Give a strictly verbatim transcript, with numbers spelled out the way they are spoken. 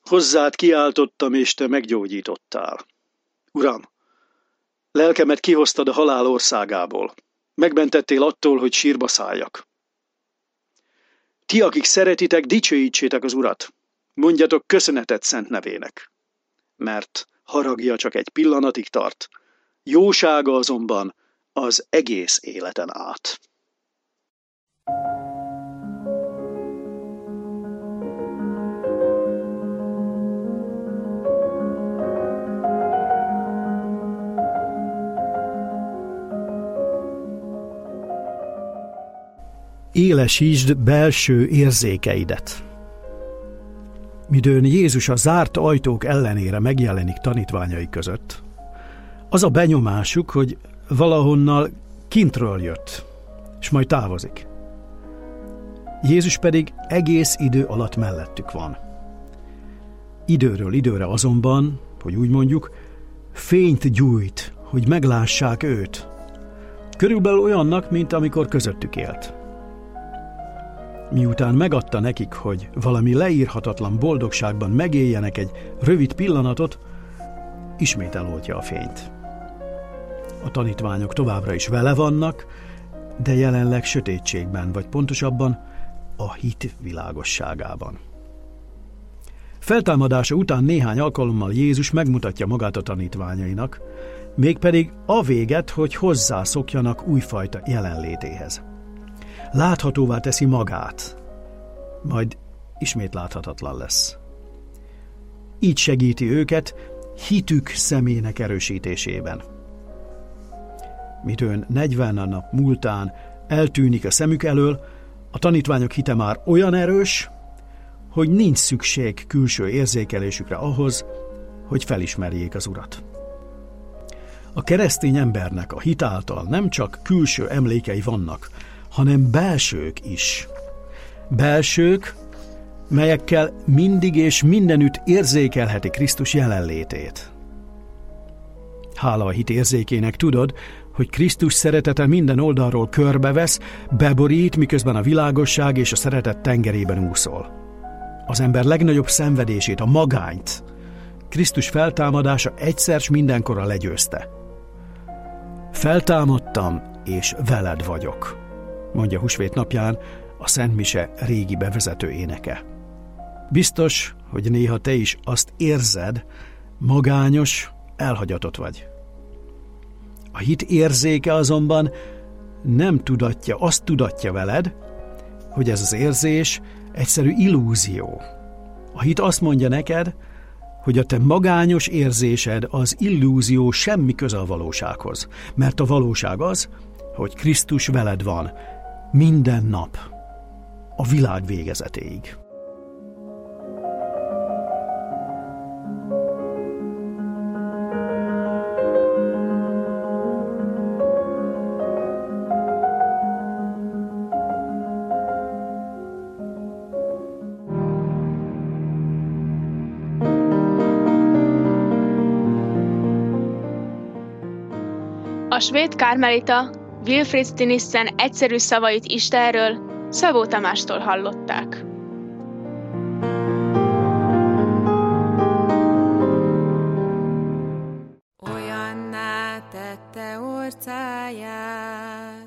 Hozzád kiáltottam, és te meggyógyítottál. Uram, lelkemet kihoztad a halál országából. Megmentettél attól, hogy sírba szálljak. Ti, akik szeretitek, dicsőítsétek az Urat. Mondjatok köszönetet szent nevének. Mert haragja csak egy pillanatig tart, jósága azonban az egész életen át. Élesítsd belső érzékeidet. Midőn Jézus a zárt ajtók ellenére megjelenik tanítványai között, az a benyomásuk, hogy valahonnal kintről jött, és majd távozik. Jézus pedig egész idő alatt mellettük van. Időről időre azonban, hogy úgy mondjuk, fényt gyújt, hogy meglássák őt. Körülbelül olyannak, mint amikor közöttük élt. Miután megadta nekik, hogy valami leírhatatlan boldogságban megéljenek egy rövid pillanatot, ismét eloltja a fényt. A tanítványok továbbra is vele vannak, de jelenleg sötétségben, vagy pontosabban a hit világosságában. Feltámadása után néhány alkalommal Jézus megmutatja magát a tanítványainak, mégpedig a véget, hogy hozzászokjanak újfajta jelenlétéhez. Láthatóvá teszi magát, majd ismét láthatatlan lesz. Így segíti őket hitük szemének erősítésében. Midőn negyven nap múltán eltűnik a szemük elől, a tanítványok hite már olyan erős, hogy nincs szükség külső érzékelésükre ahhoz, hogy felismerjék az Urat. A keresztény embernek a hit által nem csak külső emlékei vannak, hanem belsők is. Belsők, melyekkel mindig és mindenütt érzékelheti Krisztus jelenlétét. Hála a hit érzékének tudod, hogy Krisztus szeretete minden oldalról körbevesz, beborít, miközben a világosság és a szeretet tengerében úszol. Az ember legnagyobb szenvedését, a magányt Krisztus feltámadása egyszer s mindenkorra legyőzte. Feltámadtam, és veled vagyok, mondja húsvét napján a Szent Mise régi bevezető éneke. Biztos, hogy néha te is azt érzed, magányos, elhagyatott vagy. A hit érzéke azonban nem tudatja, azt tudatja veled, hogy ez az érzés egyszerű illúzió. A hit azt mondja neked, hogy a te magányos érzésed az illúzió semmi köze a valósághoz, mert a valóság az, hogy Krisztus veled van minden nap, a világ végezetéig. A svéd karmelita Wilfrid Stinissen egyszerű szavait Istenről Szabó Tamástól hallották.